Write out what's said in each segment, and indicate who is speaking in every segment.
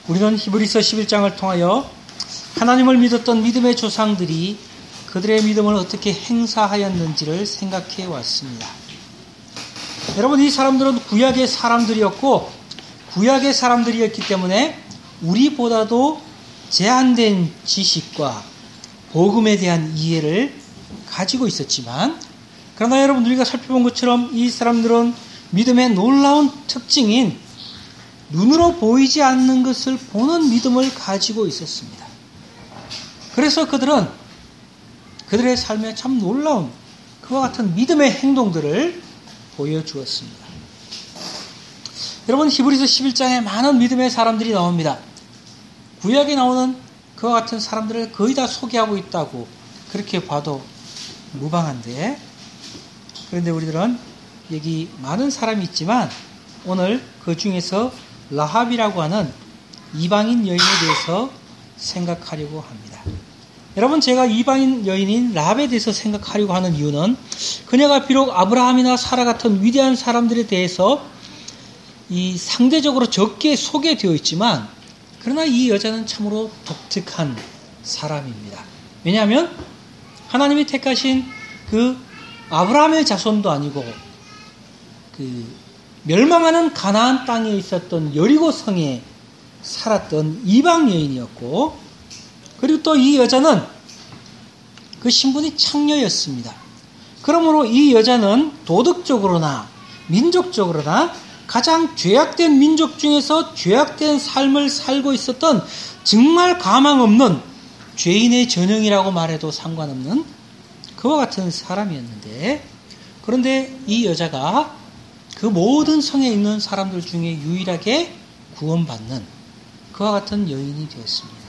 Speaker 1: 우리는 히브리서 11장을 통하여 하나님을 믿었던 믿음의 조상들이 그들의 믿음을 어떻게 행사하였는지를 생각해 왔습니다. 여러분, 이 사람들은 구약의 사람들이었고 구약의 사람들이었기 때문에 우리보다도 제한된 지식과 복음에 대한 이해를 가지고 있었지만, 그러나 여러분, 우리가 살펴본 것처럼 이 사람들은 믿음의 놀라운 특징인 눈으로 보이지 않는 것을 보는 믿음을 가지고 있었습니다. 그래서 그들은 그들의 삶에 참 놀라운 그와 같은 믿음의 행동들을 보여주었습니다. 여러분, 히브리서 11장에 많은 믿음의 사람들이 나옵니다. 구약에 나오는 그와 같은 사람들을 거의 다 소개하고 있다고 그렇게 봐도 무방한데, 그런데 우리들은 여기 많은 사람이 있지만 오늘 그 중에서 라합이라고 하는 이방인 여인에 대해서 생각하려고 합니다. 여러분, 제가 이방인 여인인 라합에 대해서 생각하려고 하는 이유는 그녀가 비록 아브라함이나 사라 같은 위대한 사람들에 대해서 이 상대적으로 적게 소개되어 있지만, 그러나 이 여자는 참으로 독특한 사람입니다. 왜냐하면 하나님이 택하신 그 아브라함의 자손도 아니고 그 멸망하는 가나안 땅에 있었던 여리고 성에 살았던 이방 여인이었고, 그리고 또 이 여자는 그 신분이 창녀였습니다. 그러므로 이 여자는 도덕적으로나 민족적으로나 가장 죄악된 민족 중에서 죄악된 삶을 살고 있었던 정말 가망 없는 죄인의 전형이라고 말해도 상관없는 그와 같은 사람이었는데, 그런데 이 여자가 그 모든 성에 있는 사람들 중에 유일하게 구원받는 그와 같은 여인이 되었습니다.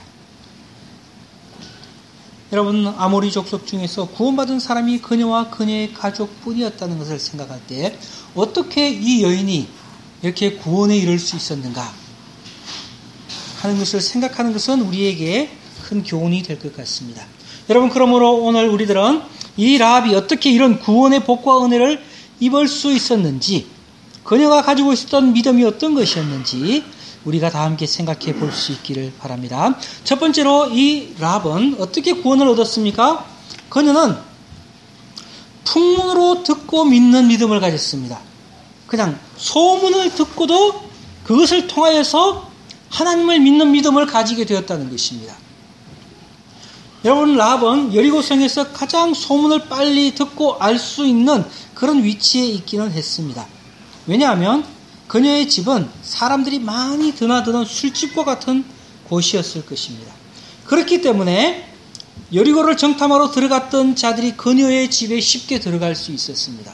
Speaker 1: 여러분, 아모리 족속 중에서 구원받은 사람이 그녀와 그녀의 가족뿐이었다는 것을 생각할 때 어떻게 이 여인이 이렇게 구원에 이를 수 있었는가 하는 것을 생각하는 것은 우리에게 큰 교훈이 될 것 같습니다. 여러분, 그러므로 오늘 우리들은 이 라합이 어떻게 이런 구원의 복과 은혜를 입을 수 있었는지, 그녀가 가지고 있었던 믿음이 어떤 것이었는지 우리가 다 함께 생각해 볼 수 있기를 바랍니다. 첫 번째로 이 라합은 어떻게 구원을 얻었습니까? 그녀는 풍문으로 듣고 믿는 믿음을 가졌습니다. 그냥 소문을 듣고도 그것을 통하여서 하나님을 믿는 믿음을 가지게 되었다는 것입니다. 여러분, 라합은 여리고성에서 가장 소문을 빨리 듣고 알 수 있는 그런 위치에 있기는 했습니다. 왜냐하면 그녀의 집은 사람들이 많이 드나드는 술집과 같은 곳이었을 것입니다. 그렇기 때문에 여리고를 정탐하러 들어갔던 자들이 그녀의 집에 쉽게 들어갈 수 있었습니다.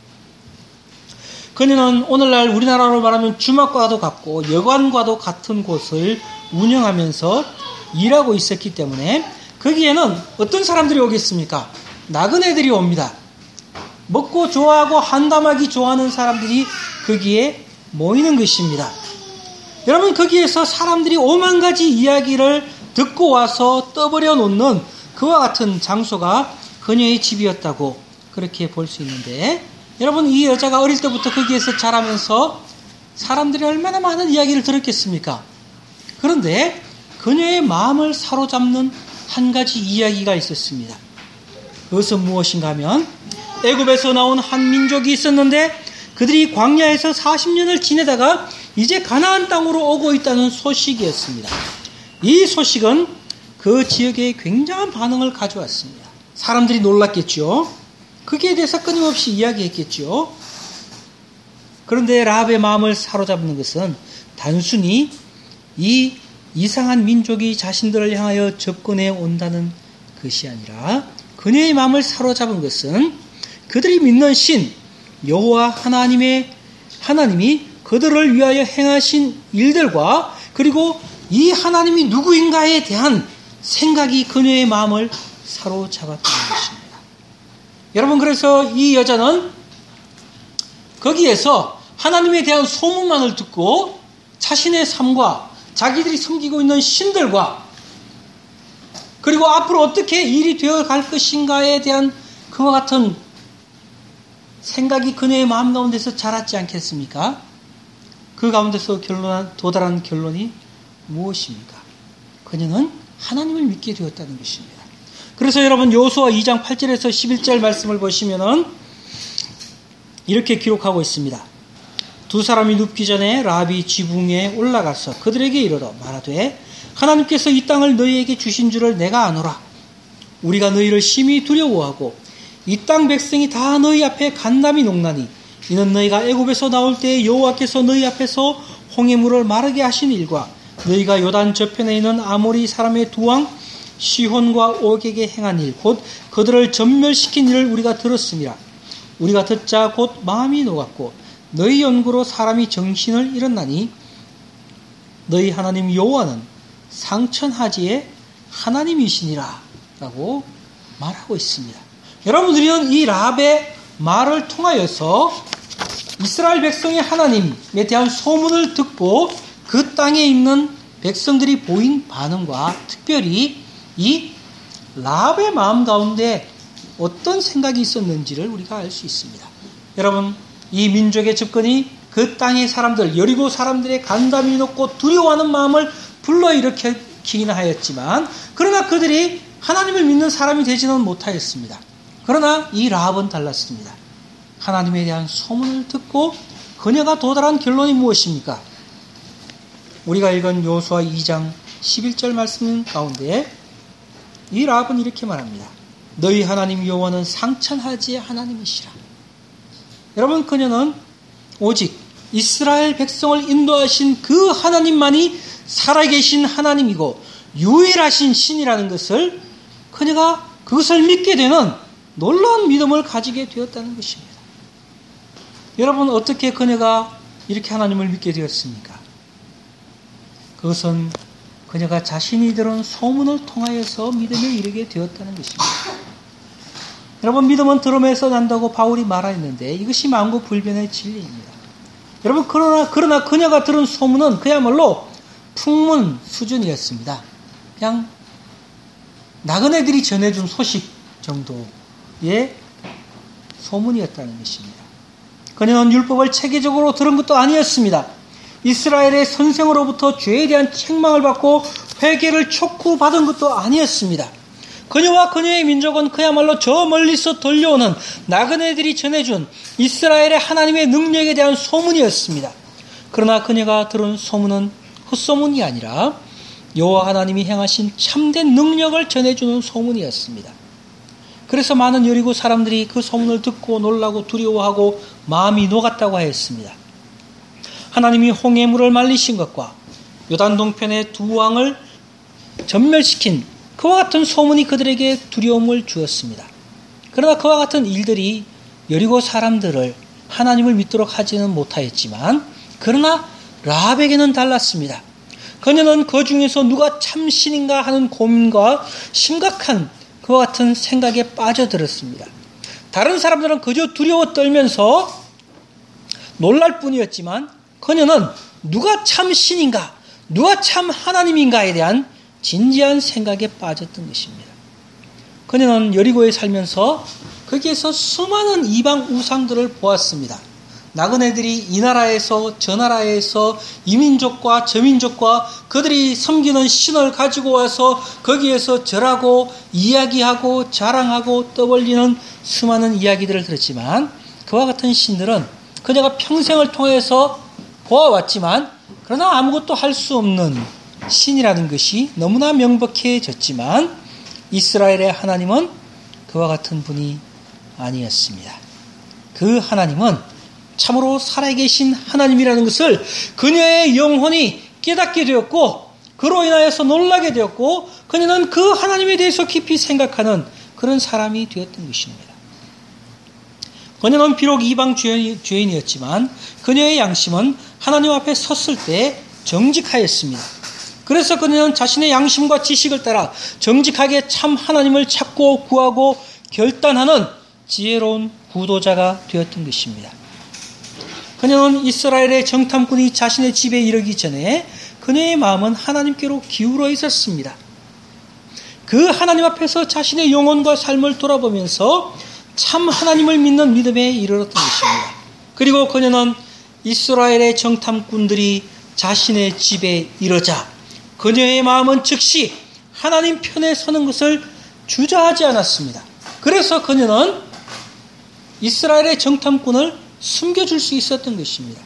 Speaker 1: 그녀는 오늘날 우리나라로 말하면 주막과도 같고 여관과도 같은 곳을 운영하면서 일하고 있었기 때문에 거기에는 어떤 사람들이 오겠습니까? 나그네들이 옵니다. 먹고 좋아하고 한담하기 좋아하는 사람들이 거기에 모이는 것입니다. 여러분, 거기에서 사람들이 오만 가지 이야기를 듣고 와서 떠버려 놓는 그와 같은 장소가 그녀의 집이었다고 그렇게 볼 수 있는데, 여러분, 이 여자가 어릴 때부터 거기에서 자라면서 사람들이 얼마나 많은 이야기를 들었겠습니까? 그런데 그녀의 마음을 사로잡는 한 가지 이야기가 있었습니다. 그것은 무엇인가 하면 애굽에서 나온 한 민족이 있었는데 그들이 광야에서 40년을 지내다가 이제 가나안 땅으로 오고 있다는 소식이었습니다. 이 소식은 그 지역에 굉장한 반응을 가져왔습니다. 사람들이 놀랐겠죠. 거기에 대해서 끊임없이 이야기했겠죠. 그런데 라합의 마음을 사로잡는 것은 단순히 이 이상한 민족이 자신들을 향하여 접근해 온다는 것이 아니라, 그녀의 마음을 사로잡은 것은 그들이 믿는 신 여호와 하나님이 그들을 위하여 행하신 일들과, 그리고 이 하나님이 누구인가에 대한 생각이 그녀의 마음을 사로잡았다는 것입니다. 여러분, 그래서 이 여자는 거기에서 하나님에 대한 소문만을 듣고 자신의 삶과 자기들이 섬기고 있는 신들과, 그리고 앞으로 어떻게 일이 되어 갈 것인가에 대한 그와 같은 생각이 그녀의 마음 가운데서 자랐지 않겠습니까? 그 가운데서 도달한 결론이 무엇입니까? 그녀는 하나님을 믿게 되었다는 것입니다. 그래서 여러분 여호수아 2장 8절에서 11절 말씀을 보시면은 이렇게 기록하고 있습니다. 두 사람이 눕기 전에 라합이 지붕 위에 올라가서 그들에게 이르러 말하되 하나님께서 이 땅을 너희에게 주신 줄을 내가 아노라. 우리가 너희를 심히 두려워하고 이 땅 백성이 다 너희 앞에 간담이 녹나니 이는 너희가 애굽에서 나올 때에 여호와께서 너희 앞에서 홍해물을 마르게 하신 일과 너희가 요단 저편에 있는 아모리 사람의 두 왕 시혼과 옥에게 행한 일 곧 그들을 전멸시킨 일을 우리가 들었습니다. 우리가 듣자 곧 마음이 녹았고 너희 연구로 사람이 정신을 잃었나니 너희 하나님 여호와는 상천하지의 하나님이시니라 라고 말하고 있습니다. 여러분들은 이 라합의 말을 통하여서 이스라엘 백성의 하나님에 대한 소문을 듣고 그 땅에 있는 백성들이 보인 반응과 특별히 이 라합의 마음 가운데 어떤 생각이 있었는지를 우리가 알 수 있습니다. 여러분, 이 민족의 접근이 그 땅의 사람들, 여리고 사람들의 간담이 높고 두려워하는 마음을 불러일으키긴 하였지만 그러나 그들이 하나님을 믿는 사람이 되지는 못하였습니다. 그러나 이 라합은 달랐습니다. 하나님에 대한 소문을 듣고 그녀가 도달한 결론이 무엇입니까? 우리가 읽은 여호수아 2장 11절 말씀 가운데 이 라합은 이렇게 말합니다. 너희 하나님 여호와는 상천하지의 하나님이시라. 여러분, 그녀는 오직 이스라엘 백성을 인도하신 그 하나님만이 살아계신 하나님이고 유일하신 신이라는 것을 그녀가 그것을 믿게 되는 놀라운 믿음을 가지게 되었다는 것입니다. 여러분, 어떻게 그녀가 이렇게 하나님을 믿게 되었습니까? 그것은 그녀가 자신이 들은 소문을 통하여서 믿음에 이르게 되었다는 것입니다. 여러분, 믿음은 들음에서 난다고 바울이 말하였는데 이것이 만고불변의 진리입니다. 여러분, 그러나 그녀가 들은 소문은 그야말로 풍문 수준이었습니다. 그냥 나그네들이 전해준 소식 정도의 소문이었다는 것입니다. 그녀는 율법을 체계적으로 들은 것도 아니었습니다. 이스라엘의 선생으로부터 죄에 대한 책망을 받고 회개를 촉구받은 것도 아니었습니다. 그녀와 그녀의 민족은 그야말로 저 멀리서 들려오는 나그네들이 전해준 이스라엘의 하나님의 능력에 대한 소문이었습니다. 그러나 그녀가 들은 소문은 헛소문이 아니라 여호와 하나님이 행하신 참된 능력을 전해주는 소문이었습니다. 그래서 많은 여리고 사람들이 그 소문을 듣고 놀라고 두려워하고 마음이 녹았다고 하였습니다. 하나님이 홍해물을 말리신 것과 요단 동편의 두 왕을 전멸시킨 그와 같은 소문이 그들에게 두려움을 주었습니다. 그러나 그와 같은 일들이 여리고 사람들을 하나님을 믿도록 하지는 못하였지만 그러나 라합에게는 달랐습니다. 그녀는 그 중에서 누가 참 신인가 하는 고민과 심각한 그와 같은 생각에 빠져들었습니다. 다른 사람들은 그저 두려워 떨면서 놀랄 뿐이었지만 그녀는 누가 참 신인가, 누가 참 하나님인가에 대한 진지한 생각에 빠졌던 것입니다. 그녀는 여리고에 살면서 거기에서 수많은 이방 우상들을 보았습니다. 나그네들이 이 나라에서 저 나라에서 이 민족과 저 민족과 그들이 섬기는 신을 가지고 와서 거기에서 절하고 이야기하고 자랑하고 떠벌리는 수많은 이야기들을 들었지만 그와 같은 신들은 그녀가 평생을 통해서 보아왔지만 그러나 아무것도 할 수 없는 신이라는 것이 너무나 명백해졌지만 이스라엘의 하나님은 그와 같은 분이 아니었습니다. 그 하나님은 참으로 살아계신 하나님이라는 것을 그녀의 영혼이 깨닫게 되었고 그로 인하여서 놀라게 되었고 그녀는 그 하나님에 대해서 깊이 생각하는 그런 사람이 되었던 것입니다. 그녀는 비록 이방 죄인이었지만 그녀의 양심은 하나님 앞에 섰을 때 정직하였습니다. 그래서 그녀는 자신의 양심과 지식을 따라 정직하게 참 하나님을 찾고 구하고 결단하는 지혜로운 구도자가 되었던 것입니다. 그녀는 이스라엘의 정탐꾼이 자신의 집에 이르기 전에 그녀의 마음은 하나님께로 기울어 있었습니다. 그 하나님 앞에서 자신의 영혼과 삶을 돌아보면서 참 하나님을 믿는 믿음에 이르렀던 것입니다. 그리고 그녀는 이스라엘의 정탐꾼들이 자신의 집에 이르자 그녀의 마음은 즉시 하나님 편에 서는 것을 주저하지 않았습니다. 그래서 그녀는 이스라엘의 정탐꾼을 숨겨줄 수 있었던 것입니다.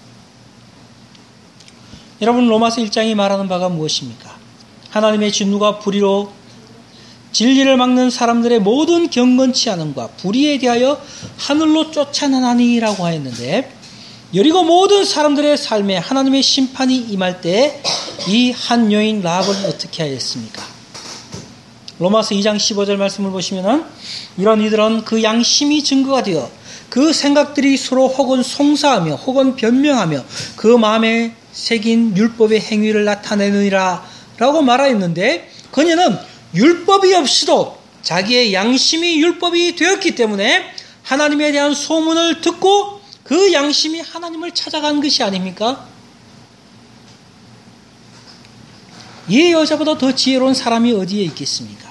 Speaker 1: 여러분, 로마서 1장이 말하는 바가 무엇입니까? 하나님의 진노가 불의로 진리를 막는 사람들의 모든 경건치 않음과 불의에 대하여 하늘로 쫓아나니라고 하였는데, 여리고 모든 사람들의 삶에 하나님의 심판이 임할 때 이 한 여인 라합은 어떻게 하였습니까? 로마서 2장 15절 말씀을 보시면은, 이런 이들은 그 양심이 증거가 되어 그 생각들이 서로 혹은 송사하며 혹은 변명하며 그 마음에 새긴 율법의 행위를 나타내느니라 라고 말하였는데, 그녀는 율법이 없이도 자기의 양심이 율법이 되었기 때문에 하나님에 대한 소문을 듣고 그 양심이 하나님을 찾아간 것이 아닙니까? 이 여자보다 더 지혜로운 사람이 어디에 있겠습니까?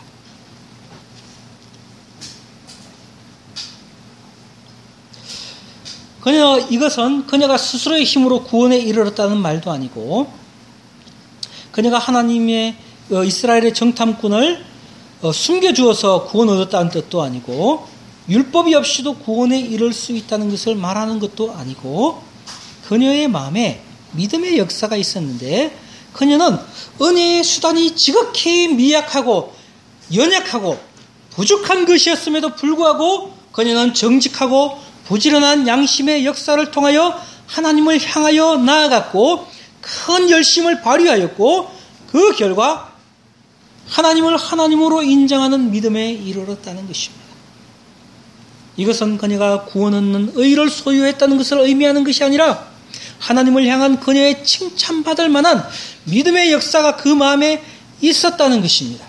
Speaker 1: 이것은 그녀가 스스로의 힘으로 구원에 이르렀다는 말도 아니고, 그녀가 하나님의 이스라엘의 정탐꾼을 숨겨주어서 구원 얻었다는 뜻도 아니고, 율법이 없이도 구원에 이를 수 있다는 것을 말하는 것도 아니고, 그녀의 마음에 믿음의 역사가 있었는데, 그녀는 은혜의 수단이 지극히 미약하고 연약하고 부족한 것이었음에도 불구하고 그녀는 정직하고 부지런한 양심의 역사를 통하여 하나님을 향하여 나아갔고 큰 열심을 발휘하였고, 그 결과 하나님을 하나님으로 인정하는 믿음에 이르렀다는 것입니다. 이것은 그녀가 구원 얻는 의를 소유했다는 것을 의미하는 것이 아니라 하나님을 향한 그녀의 칭찬받을 만한 믿음의 역사가 그 마음에 있었다는 것입니다.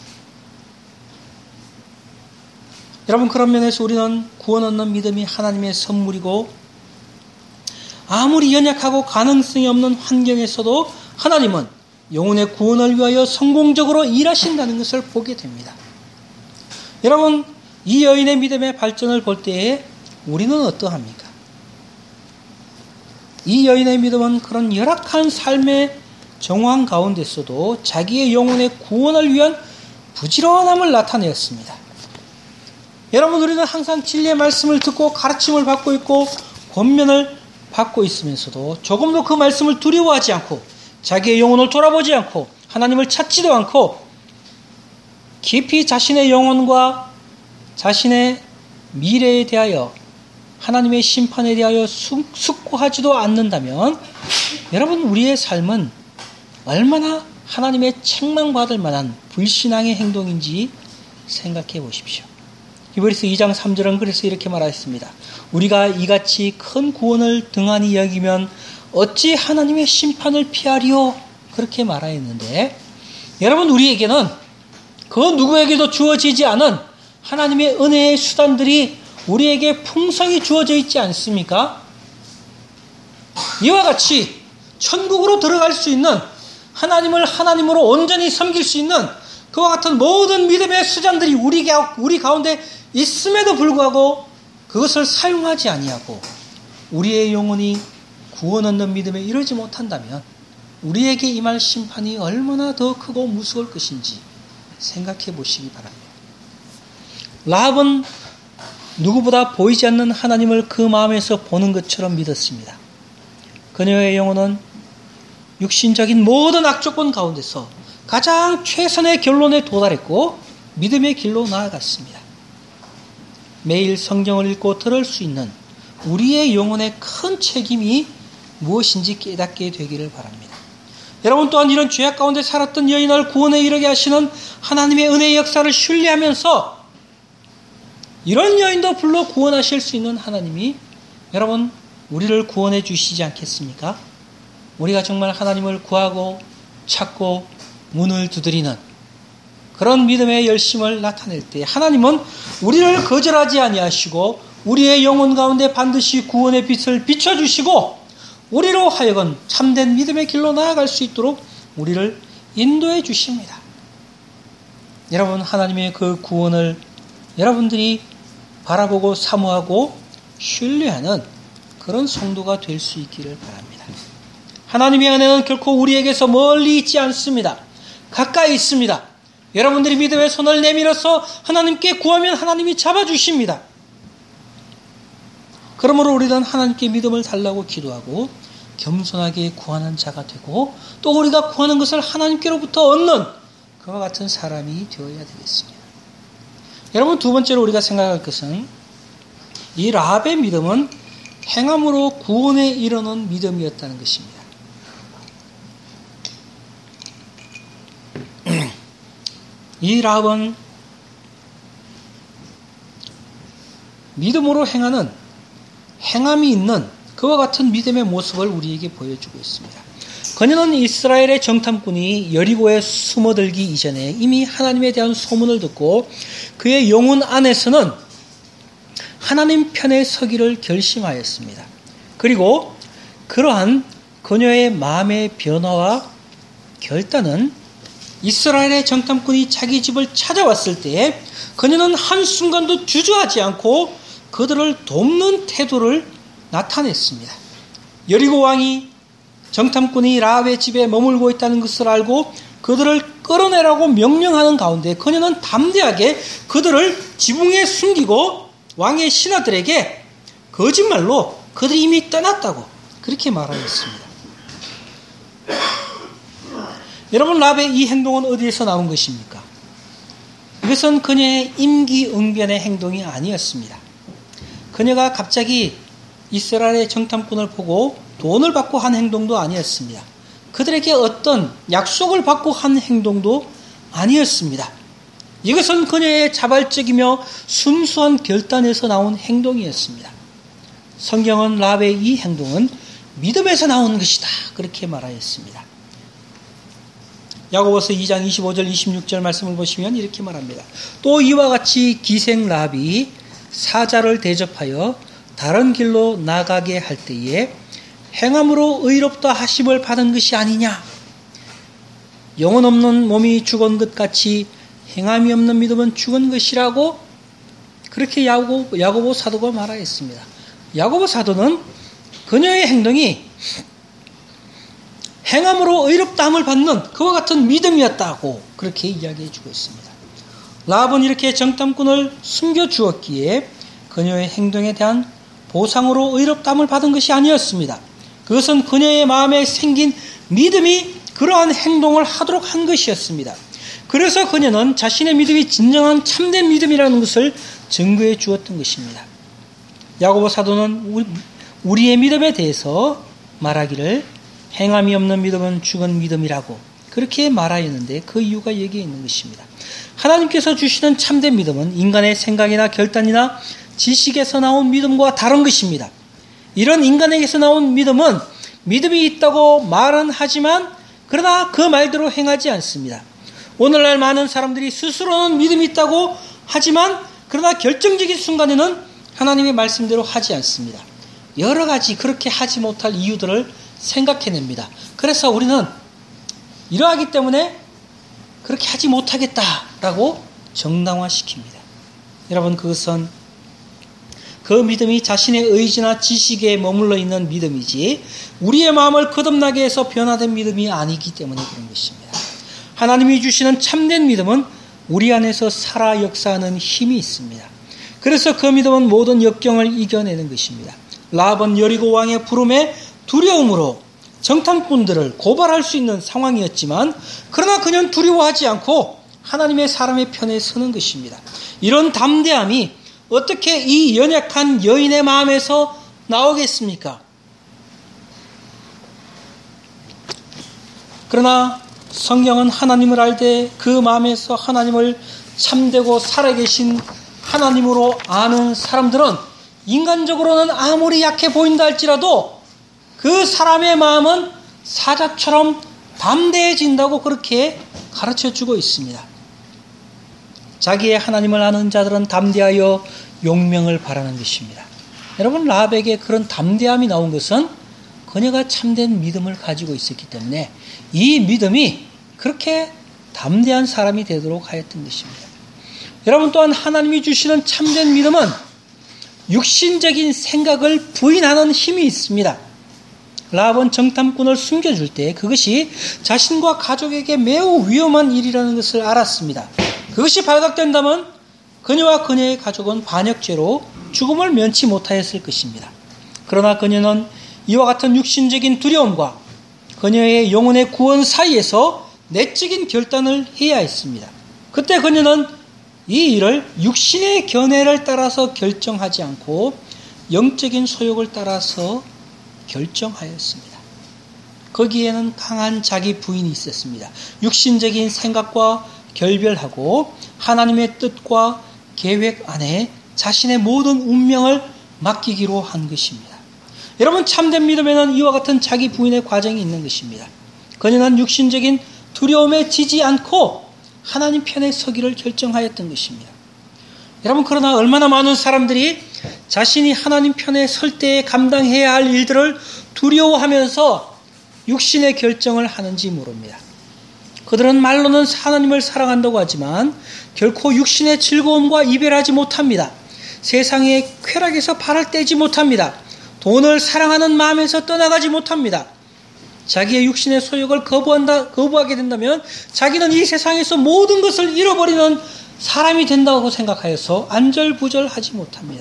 Speaker 1: 여러분, 그런 면에서 우리는 구원 얻는 믿음이 하나님의 선물이고, 아무리 연약하고 가능성이 없는 환경에서도 하나님은 영혼의 구원을 위하여 성공적으로 일하신다는 것을 보게 됩니다. 여러분, 이 여인의 믿음의 발전을 볼 때에 우리는 어떠합니까? 이 여인의 믿음은 그런 열악한 삶의 정황 가운데서도 자기의 영혼의 구원을 위한 부지런함을 나타내었습니다. 여러분, 우리는 항상 진리의 말씀을 듣고 가르침을 받고 있고 권면을 받고 있으면서도 조금도 그 말씀을 두려워하지 않고 자기의 영혼을 돌아보지 않고 하나님을 찾지도 않고 깊이 자신의 영혼과 자신의 미래에 대하여 하나님의 심판에 대하여 숙고하지도 않는다면, 여러분, 우리의 삶은 얼마나 하나님의 책망받을 만한 불신앙의 행동인지 생각해 보십시오. 히브리서 2장 3절은 그래서 이렇게 말하였습니다. 우리가 이같이 큰 구원을 등한히 여기면 어찌 하나님의 심판을 피하리요? 그렇게 말하였는데, 여러분, 우리에게는 그 누구에게도 주어지지 않은 하나님의 은혜의 수단들이 우리에게 풍성히 주어져 있지 않습니까? 이와 같이 천국으로 들어갈 수 있는, 하나님을 하나님으로 온전히 섬길 수 있는 그와 같은 모든 믿음의 수단들이 우리 가운데 있음에도 불구하고 그것을 사용하지 아니하고 우리의 영혼이 구원 얻는 믿음에 이르지 못한다면 우리에게 임할 심판이 얼마나 더 크고 무서울 것인지 생각해 보시기 바랍니다. 라합은 누구보다 보이지 않는 하나님을 그 마음에서 보는 것처럼 믿었습니다. 그녀의 영혼은 육신적인 모든 악조건 가운데서 가장 최선의 결론에 도달했고 믿음의 길로 나아갔습니다. 매일 성경을 읽고 들을 수 있는 우리의 영혼의 큰 책임이 무엇인지 깨닫게 되기를 바랍니다. 여러분 또한 이런 죄악 가운데 살았던 여인을 구원에 이르게 하시는 하나님의 은혜의 역사를 신뢰하면서 이런 여인도 불러 구원하실 수 있는 하나님이 여러분 우리를 구원해 주시지 않겠습니까? 우리가 정말 하나님을 구하고 찾고 문을 두드리는 그런 믿음의 열심을 나타낼 때 하나님은 우리를 거절하지 아니하시고 우리의 영혼 가운데 반드시 구원의 빛을 비춰주시고 우리로 하여금 참된 믿음의 길로 나아갈 수 있도록 우리를 인도해 주십니다. 여러분 하나님의 그 구원을 여러분들이 바라보고 사모하고 신뢰하는 그런 성도가 될 수 있기를 바랍니다. 하나님의 은혜는 결코 우리에게서 멀리 있지 않습니다. 가까이 있습니다. 여러분들이 믿음의 손을 내밀어서 하나님께 구하면 하나님이 잡아주십니다. 그러므로 우리는 하나님께 믿음을 달라고 기도하고 겸손하게 구하는 자가 되고 또 우리가 구하는 것을 하나님께로부터 얻는 그와 같은 사람이 되어야 되겠습니다. 여러분, 두 번째로 우리가 생각할 것은 이 라합의 믿음은 행함으로 구원에 이르는 믿음이었다는 것입니다. 이 라합은 믿음으로 행하는 행함이 있는 그와 같은 믿음의 모습을 우리에게 보여주고 있습니다. 그녀는 이스라엘의 정탐꾼이 여리고에 숨어들기 이전에 이미 하나님에 대한 소문을 듣고 그의 영혼 안에서는 하나님 편에 서기를 결심하였습니다. 그리고 그러한 그녀의 마음의 변화와 결단은 이스라엘의 정탐꾼이 자기 집을 찾아왔을 때 그녀는 한순간도 주저하지 않고 그들을 돕는 태도를 나타냈습니다. 여리고 왕이 정탐꾼이 라합의 집에 머물고 있다는 것을 알고 그들을 끌어내라고 명령하는 가운데 그녀는 담대하게 그들을 지붕에 숨기고 왕의 신하들에게 거짓말로 그들이 이미 떠났다고 그렇게 말하였습니다. 여러분, 라합의 이 행동은 어디에서 나온 것입니까? 이것은 그녀의 임기응변의 행동이 아니었습니다. 그녀가 갑자기 이스라엘의 정탐꾼을 보고 돈을 받고 한 행동도 아니었습니다. 그들에게 어떤 약속을 받고 한 행동도 아니었습니다. 이것은 그녀의 자발적이며 순수한 결단에서 나온 행동이었습니다. 성경은 라합의 이 행동은 믿음에서 나온 것이다 그렇게 말하였습니다. 야고보서 2장 25절 26절 말씀을 보시면 이렇게 말합니다. 또 이와 같이 기생 라합이 사자를 대접하여 다른 길로 나가게 할 때에 행함으로 의롭다 하심을 받은 것이 아니냐. 영혼 없는 몸이 죽은 것 같이 행함이 없는 믿음은 죽은 것이라고 그렇게 야고보 사도가 말하였습니다. 야고보 사도는 그녀의 행동이 행함으로 의롭다함을 받는 그와 같은 믿음이었다고 그렇게 이야기해 주고 있습니다. 라합은 이렇게 정탐꾼을 숨겨주었기에 그녀의 행동에 대한 보상으로 의롭다함을 받은 것이 아니었습니다. 그것은 그녀의 마음에 생긴 믿음이 그러한 행동을 하도록 한 것이었습니다. 그래서 그녀는 자신의 믿음이 진정한 참된 믿음이라는 것을 증거해 주었던 것입니다. 야고보 사도는 우리의 믿음에 대해서 말하기를 행함이 없는 믿음은 죽은 믿음이라고 그렇게 말하였는데 그 이유가 여기에 있는 것입니다. 하나님께서 주시는 참된 믿음은 인간의 생각이나 결단이나 지식에서 나온 믿음과 다른 것입니다. 이런 인간에게서 나온 믿음은 믿음이 있다고 말은 하지만 그러나 그 말대로 행하지 않습니다. 오늘날 많은 사람들이 스스로는 믿음이 있다고 하지만 그러나 결정적인 순간에는 하나님의 말씀대로 하지 않습니다. 여러 가지 그렇게 하지 못할 이유들을 생각해냅니다. 그래서 우리는 이러하기 때문에 그렇게 하지 못하겠다라고 정당화시킵니다. 여러분, 그것은 그 믿음이 자신의 의지나 지식에 머물러 있는 믿음이지 우리의 마음을 거듭나게 해서 변화된 믿음이 아니기 때문에 그런 것입니다. 하나님이 주시는 참된 믿음은 우리 안에서 살아 역사하는 힘이 있습니다. 그래서 그 믿음은 모든 역경을 이겨내는 것입니다. 라합은 여리고 왕의 부름에 두려움으로 정탐꾼들을 고발할 수 있는 상황이었지만 그러나 그녀는 두려워하지 않고 하나님의 사람의 편에 서는 것입니다. 이런 담대함이 어떻게 이 연약한 여인의 마음에서 나오겠습니까? 그러나 성경은 하나님을 알 때 그 마음에서 하나님을 참되고 살아계신 하나님으로 아는 사람들은 인간적으로는 아무리 약해 보인다 할지라도 그 사람의 마음은 사자처럼 담대해진다고 그렇게 가르쳐주고 있습니다. 자기의 하나님을 아는 자들은 담대하여 용명을 바라는 것입니다. 여러분, 라합에게 그런 담대함이 나온 것은 그녀가 참된 믿음을 가지고 있었기 때문에 이 믿음이 그렇게 담대한 사람이 되도록 하였던 것입니다. 여러분, 또한 하나님이 주시는 참된 믿음은 육신적인 생각을 부인하는 힘이 있습니다. 라합은 정탐꾼을 숨겨줄 때 그것이 자신과 가족에게 매우 위험한 일이라는 것을 알았습니다. 그것이 발각된다면 그녀와 그녀의 가족은 반역죄로 죽음을 면치 못하였을 것입니다. 그러나 그녀는 이와 같은 육신적인 두려움과 그녀의 영혼의 구원 사이에서 내적인 결단을 해야 했습니다. 그때 그녀는 이 일을 육신의 견해를 따라서 결정하지 않고 영적인 소욕을 따라서 결정하였습니다. 거기에는 강한 자기 부인이 있었습니다. 육신적인 생각과 결별하고 하나님의 뜻과 계획 안에 자신의 모든 운명을 맡기기로 한 것입니다. 여러분, 참된 믿음에는 이와 같은 자기 부인의 과정이 있는 것입니다. 그녀는 육신적인 두려움에 지지 않고 하나님 편에 서기를 결정하였던 것입니다. 여러분, 그러나 얼마나 많은 사람들이 자신이 하나님 편에 설 때에 감당해야 할 일들을 두려워하면서 육신의 결정을 하는지 모릅니다. 그들은 말로는 하나님을 사랑한다고 하지만 결코 육신의 즐거움과 이별하지 못합니다. 세상의 쾌락에서 발을 떼지 못합니다. 돈을 사랑하는 마음에서 떠나가지 못합니다. 자기의 육신의 소욕을 거부하게 된다면 자기는 이 세상에서 모든 것을 잃어버리는 사람이 된다고 생각하여서 안절부절하지 못합니다.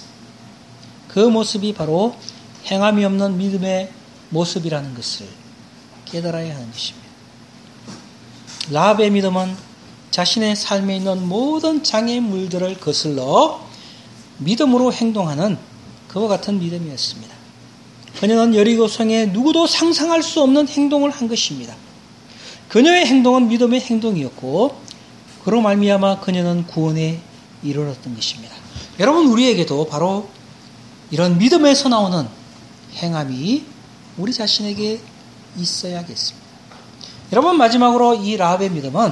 Speaker 1: 그 모습이 바로 행함이 없는 믿음의 모습이라는 것을 깨달아야 하는 것입니다. 라합의 믿음은 자신의 삶에 있는 모든 장애물들을 거슬러 믿음으로 행동하는 그와 같은 믿음이었습니다. 그녀는 여리고성에 누구도 상상할 수 없는 행동을 한 것입니다. 그녀의 행동은 믿음의 행동이었고 그로 말미암아 그녀는 구원에 이르렀던 것입니다. 여러분, 우리에게도 바로 이런 믿음에서 나오는 행함이 우리 자신에게 있어야겠습니다. 여러분, 마지막으로 이 라합의 믿음은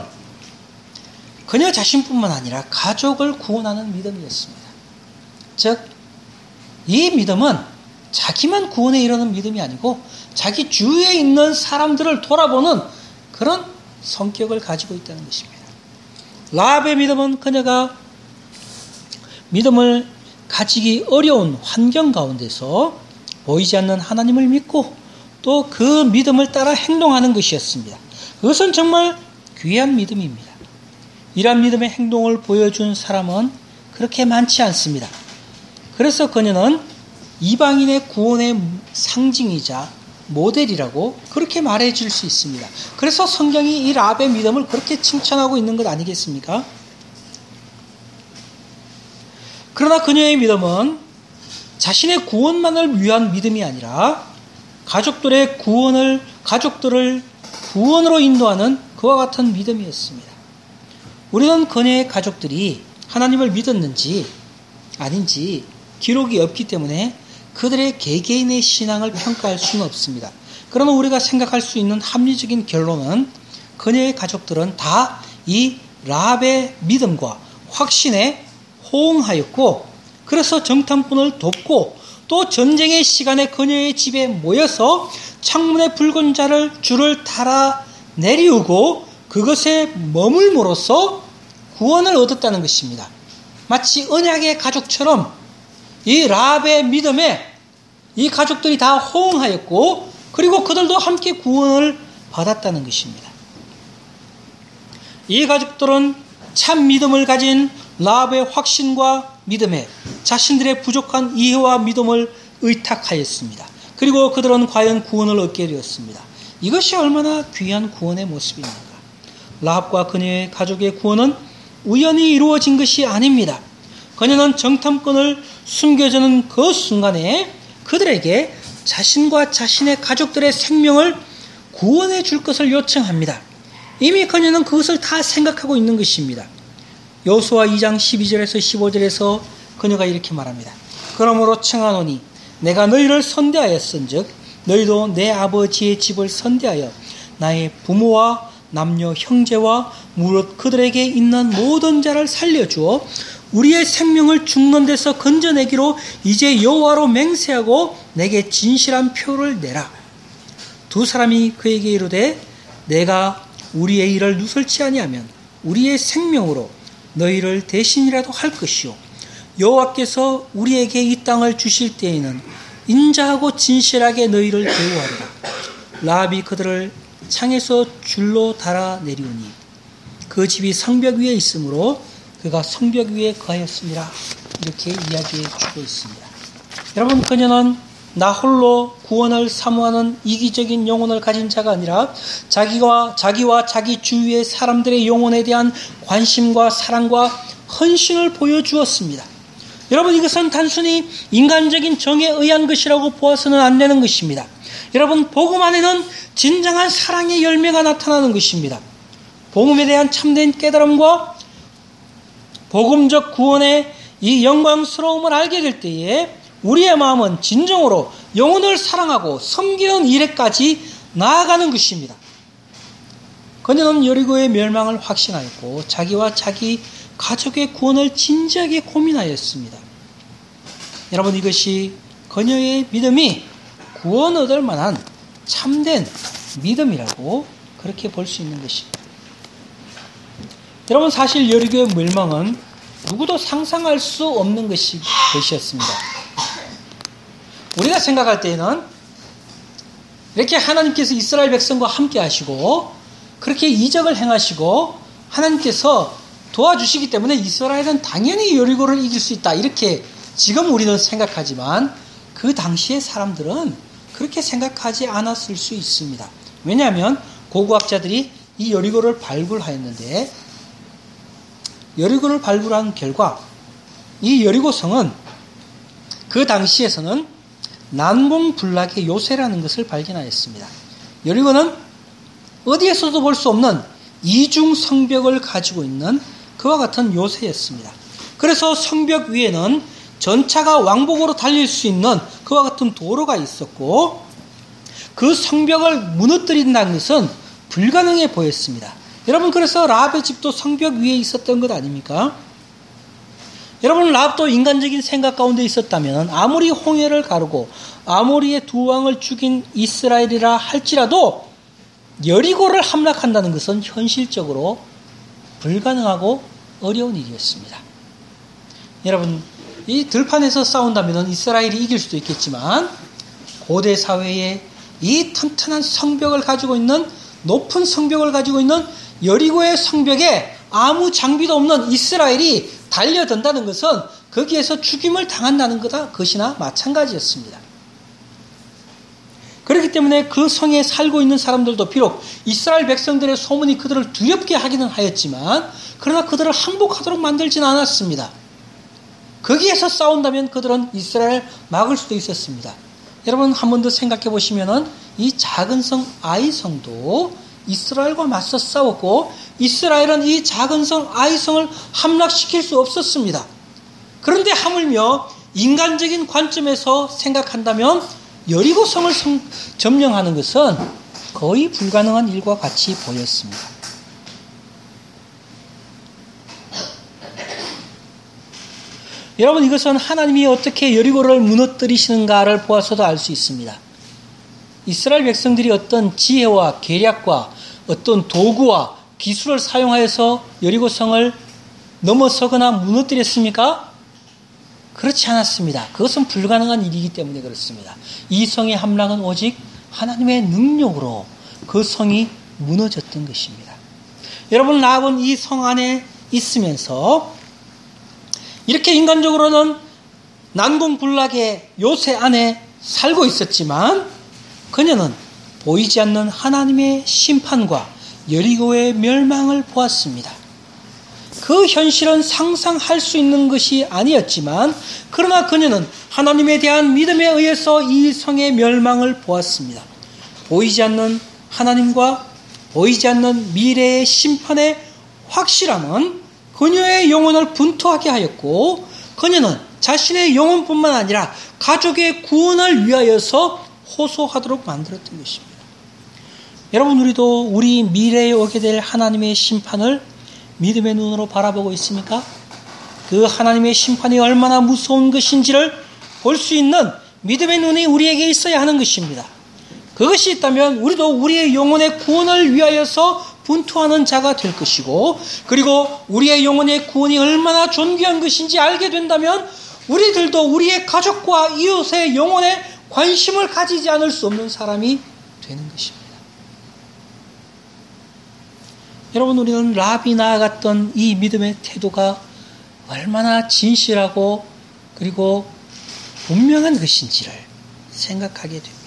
Speaker 1: 그녀 자신뿐만 아니라 가족을 구원하는 믿음이었습니다. 즉, 이 믿음은 자기만 구원에 이르는 믿음이 아니고 자기 주위에 있는 사람들을 돌아보는 그런 성격을 가지고 있다는 것입니다. 라합의 믿음은 그녀가 믿음을 가지기 어려운 환경 가운데서 보이지 않는 하나님을 믿고 또 그 믿음을 따라 행동하는 것이었습니다. 그것은 정말 귀한 믿음입니다. 이러한 믿음의 행동을 보여준 사람은 그렇게 많지 않습니다. 그래서 그녀는 이방인의 구원의 상징이자 모델이라고 그렇게 말해줄 수 있습니다. 그래서 성경이 이 라합의 믿음을 그렇게 칭찬하고 있는 것 아니겠습니까? 그러나 그녀의 믿음은 자신의 구원만을 위한 믿음이 아니라 가족들을 구원으로 인도하는 그와 같은 믿음이었습니다. 우리는 그녀의 가족들이 하나님을 믿었는지 아닌지 기록이 없기 때문에 그들의 개개인의 신앙을 평가할 수는 없습니다. 그러나 우리가 생각할 수 있는 합리적인 결론은 그녀의 가족들은 다 이 라합의 믿음과 확신에 호응하였고 그래서 정탐꾼을 돕고 또 전쟁의 시간에 그녀의 집에 모여서 창문에 붉은 줄을 달아 내리우고 그것에 머물므로써 구원을 얻었다는 것입니다. 마치 언약의 가족처럼 이 라합의 믿음에 이 가족들이 다 호응하였고 그리고 그들도 함께 구원을 받았다는 것입니다. 이 가족들은 참 믿음을 가진 라합의 확신과 믿음에 자신들의 부족한 이해와 믿음을 의탁하였습니다. 그리고 그들은 과연 구원을 얻게 되었습니다. 이것이 얼마나 귀한 구원의 모습입니까? 라합과 그녀의 가족의 구원은 우연히 이루어진 것이 아닙니다. 그녀는 정탐꾼을 숨겨주는 그 순간에 그들에게 자신과 자신의 가족들의 생명을 구원해 줄 것을 요청합니다. 이미 그녀는 그것을 다 생각하고 있는 것입니다. 여호수아 2장 12절에서 15절에서 그녀가 이렇게 말합니다. 그러므로 청하노니 내가 너희를 선대하였은즉 너희도 내 아버지의 집을 선대하여 나의 부모와 남녀 형제와 무릇 그들에게 있는 모든 자를 살려주어 우리의 생명을 죽는 데서 건져내기로 이제 여호와로 맹세하고 내게 진실한 표를 내라. 두 사람이 그에게 이르되 내가 우리의 일을 누설치 아니하면 우리의 생명으로 너희를 대신이라도 할 것이요 여호와께서 우리에게 이 땅을 주실 때에는 인자하고 진실하게 너희를 대우하리라. 라합이 그들을 창에서 줄로 달아 내리우니 그 집이 성벽 위에 있으므로 그가 성벽 위에 거하였습니다. 이렇게 이야기해 주고 있습니다. 여러분, 그녀는 나 홀로 구원을 사모하는 이기적인 영혼을 가진 자가 아니라 자기와 자기 주위의 사람들의 영혼에 대한 관심과 사랑과 헌신을 보여주었습니다. 여러분, 이것은 단순히 인간적인 정에 의한 것이라고 보아서는 안 되는 것입니다. 여러분, 복음 안에는 진정한 사랑의 열매가 나타나는 것입니다. 복음에 대한 참된 깨달음과 복음적 구원의 이 영광스러움을 알게 될 때에 우리의 마음은 진정으로 영혼을 사랑하고 섬기는 일에까지 나아가는 것입니다. 그녀는 여리고의 멸망을 확신하였고 자기와 자기 가족의 구원을 진지하게 고민하였습니다. 여러분, 이것이 그녀의 믿음이 구원 얻을 만한 참된 믿음이라고 그렇게 볼 수 있는 것입니다. 여러분, 사실 여리고의 멸망은 누구도 상상할 수 없는 것이었습니다. 우리가 생각할 때에는 이렇게 하나님께서 이스라엘 백성과 함께 하시고 그렇게 이적을 행하시고 하나님께서 도와주시기 때문에 이스라엘은 당연히 여리고를 이길 수 있다, 이렇게 지금 우리는 생각하지만 그 당시의 사람들은 그렇게 생각하지 않았을 수 있습니다. 왜냐하면 고고학자들이 이 여리고를 발굴하였는데 여리고를 발굴한 결과 이 여리고성은 그 당시에서는 난공불락의 요새라는 것을 발견하였습니다. 여리고는 어디에서도 볼 수 없는 이중 성벽을 가지고 있는 그와 같은 요새였습니다. 그래서 성벽 위에는 전차가 왕복으로 달릴 수 있는 그와 같은 도로가 있었고 그 성벽을 무너뜨린다는 것은 불가능해 보였습니다. 여러분, 그래서 라합의 집도 성벽 위에 있었던 것 아닙니까? 여러분, 라합도 인간적인 생각 가운데 있었다면 아무리 홍해를 가르고 아모리의 두 왕을 죽인 이스라엘이라 할지라도 여리고를 함락한다는 것은 현실적으로 불가능하고 어려운 일이었습니다. 여러분, 이 들판에서 싸운다면 이스라엘이 이길 수도 있겠지만 고대 사회에 이 튼튼한 성벽을 가지고 있는, 높은 성벽을 가지고 있는 여리고의 성벽에 아무 장비도 없는 이스라엘이 달려든다는 것은 거기에서 죽임을 당한다는 것이나 마찬가지였습니다. 그렇기 때문에 그 성에 살고 있는 사람들도 비록 이스라엘 백성들의 소문이 그들을 두렵게 하기는 하였지만 그러나 그들을 항복하도록 만들지는 않았습니다. 거기에서 싸운다면 그들은 이스라엘을 막을 수도 있었습니다. 여러분, 한 번 더 생각해 보시면은 이 작은 성 아이성도 이스라엘과 맞서 싸웠고 이스라엘은 이 작은 성 아이성을 함락시킬 수 없었습니다. 그런데 하물며 인간적인 관점에서 생각한다면 여리고성을 점령하는 것은 거의 불가능한 일과 같이 보였습니다. 여러분, 이것은 하나님이 어떻게 여리고를 무너뜨리시는가를 보아서도 알 수 있습니다. 이스라엘 백성들이 어떤 지혜와 계략과 어떤 도구와 기술을 사용하여서 여리고성을 넘어서거나 무너뜨렸습니까? 그렇지 않았습니다. 그것은 불가능한 일이기 때문에 그렇습니다. 이 성의 함락은 오직 하나님의 능력으로 그 성이 무너졌던 것입니다. 여러분, 라합은 이 성 안에 있으면서 이렇게 인간적으로는 난공불락의 요새 안에 살고 있었지만 그녀는 보이지 않는 하나님의 심판과 여리고의 멸망을 보았습니다. 그 현실은 상상할 수 있는 것이 아니었지만 그러나 그녀는 하나님에 대한 믿음에 의해서 이 성의 멸망을 보았습니다. 보이지 않는 하나님과 보이지 않는 미래의 심판의 확실함은 그녀의 영혼을 분투하게 하였고 그녀는 자신의 영혼뿐만 아니라 가족의 구원을 위하여서 호소하도록 만들었던 것입니다. 여러분, 우리도 우리 미래에 오게 될 하나님의 심판을 믿음의 눈으로 바라보고 있습니까? 그 하나님의 심판이 얼마나 무서운 것인지를 볼 수 있는 믿음의 눈이 우리에게 있어야 하는 것입니다. 그것이 있다면 우리도 우리의 영혼의 구원을 위하여서 분투하는 자가 될 것이고 그리고 우리의 영혼의 구원이 얼마나 존귀한 것인지 알게 된다면 우리들도 우리의 가족과 이웃의 영혼의 관심을 가지지 않을 수 없는 사람이 되는 것입니다. 여러분, 우리는 라합이 나아갔던 이 믿음의 태도가 얼마나 진실하고 그리고 분명한 것인지를 생각하게 됩니다.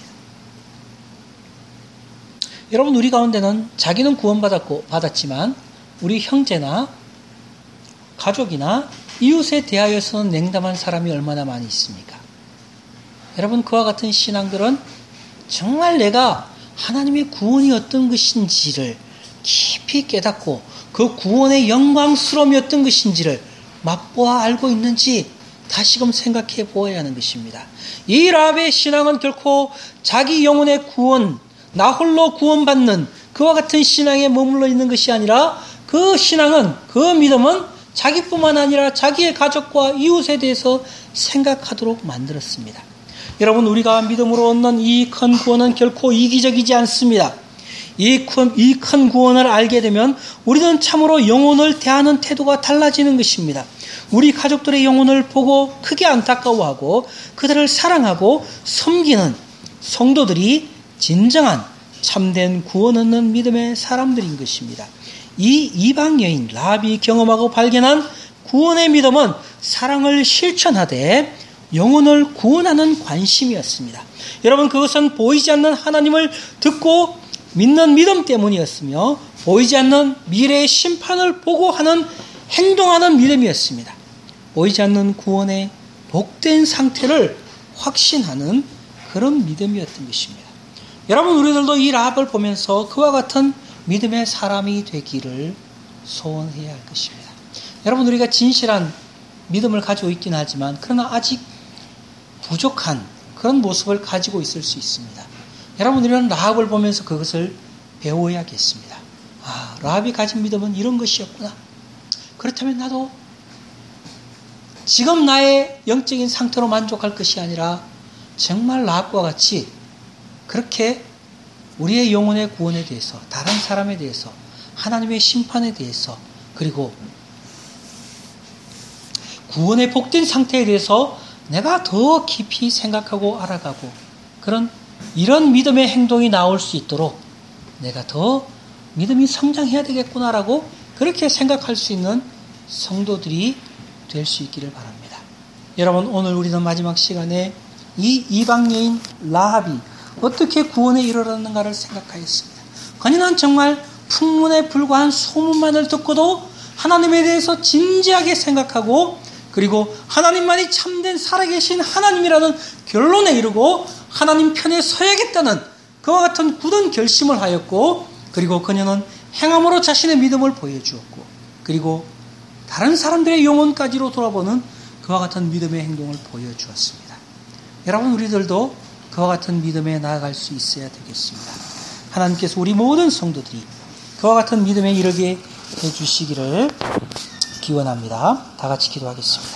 Speaker 1: 여러분, 우리 가운데는 자기는 받았지만 우리 형제나 가족이나 이웃에 대하여서는 냉담한 사람이 얼마나 많이 있습니까? 여러분, 그와 같은 신앙들은 정말 내가 하나님의 구원이 어떤 것인지를 깊이 깨닫고 그 구원의 영광스러움이 어떤 것인지를 맛보아 알고 있는지 다시금 생각해 보아야 하는 것입니다. 이 라합의 신앙은 결코 자기 영혼의 구원, 나 홀로 구원받는 그와 같은 신앙에 머물러 있는 것이 아니라 그 신앙은, 그 믿음은 자기뿐만 아니라 자기의 가족과 이웃에 대해서 생각하도록 만들었습니다. 여러분, 우리가 믿음으로 얻는 이 큰 구원은 결코 이기적이지 않습니다. 이 큰 구원을 알게 되면 우리는 참으로 영혼을 대하는 태도가 달라지는 것입니다. 우리 가족들의 영혼을 보고 크게 안타까워하고 그들을 사랑하고 섬기는 성도들이 진정한 참된 구원 얻는 믿음의 사람들인 것입니다. 이 이방 여인 라합이 경험하고 발견한 구원의 믿음은 사랑을 실천하되 영혼을 구원하는 관심이었습니다. 여러분, 그것은 보이지 않는 하나님을 듣고 믿는 믿음 때문이었으며 보이지 않는 미래의 심판을 보고 하는 행동하는 믿음이었습니다. 보이지 않는 구원의 복된 상태를 확신하는 그런 믿음이었던 것입니다. 여러분, 우리들도 이 라합을 보면서 그와 같은 믿음의 사람이 되기를 소원해야 할 것입니다. 여러분, 우리가 진실한 믿음을 가지고 있긴 하지만 그러나 아직 부족한 그런 모습을 가지고 있을 수 있습니다. 여러분, 우리는 라합을 보면서 그것을 배워야겠습니다. 아, 라합이 가진 믿음은 이런 것이었구나. 그렇다면 나도 지금 나의 영적인 상태로 만족할 것이 아니라 정말 라합과 같이 그렇게 우리의 영혼의 구원에 대해서, 다른 사람에 대해서, 하나님의 심판에 대해서, 그리고 구원의 복된 상태에 대해서 내가 더 깊이 생각하고 알아가고 이런 믿음의 행동이 나올 수 있도록 내가 더 믿음이 성장해야 되겠구나라고 그렇게 생각할 수 있는 성도들이 될 수 있기를 바랍니다. 여러분, 오늘 우리는 마지막 시간에 이 이방 여인 라합이 어떻게 구원에 이르렀는가를 생각하였습니다. 그녀는 정말 풍문에 불과한 소문만을 듣고도 하나님에 대해서 진지하게 생각하고 그리고 하나님만이 참된 살아계신 하나님이라는 결론에 이르고 하나님 편에 서야겠다는 그와 같은 굳은 결심을 하였고 그리고 그녀는 행함으로 자신의 믿음을 보여주었고 그리고 다른 사람들의 영혼까지로 돌아보는 그와 같은 믿음의 행동을 보여주었습니다. 여러분, 우리들도 그와 같은 믿음에 나아갈 수 있어야 되겠습니다. 하나님께서 우리 모든 성도들이 그와 같은 믿음에 이르게 해주시기를 기원합니다. 다 같이 기도하겠습니다.